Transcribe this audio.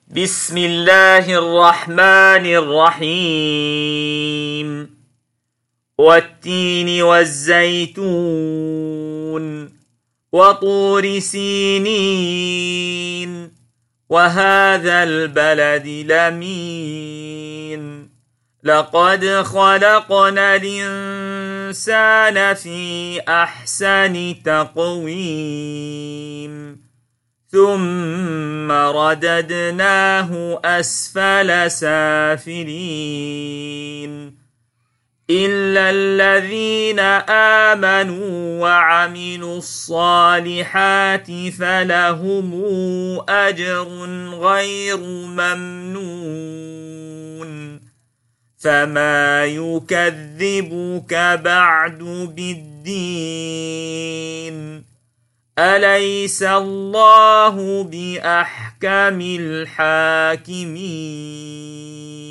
بسم الله الرحمن الرحيم والتين والزيتون وطور سينين وهذا البلد الأمين لقد خلقنا الإنسان في أحسن تقويم ثم رددناه أسفل سافلين إلا الذين آمنوا وعملوا الصالحات فلهم أجر غير ممنون فما يكذبك بعد بالدين أليس الله بأحكم الحاكمين